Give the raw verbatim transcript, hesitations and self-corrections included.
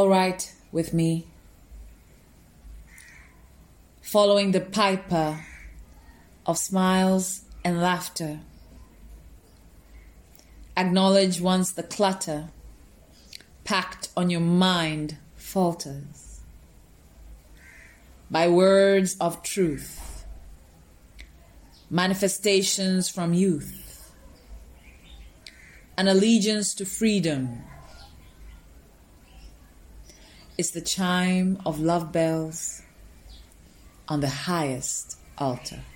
all right with me. Following the piper of smiles and laughter. Acknowledge once the clutter packed on your mind falters. By words of truth, manifestations from youth, an allegiance to freedom is the chime of love bells on the highest altar.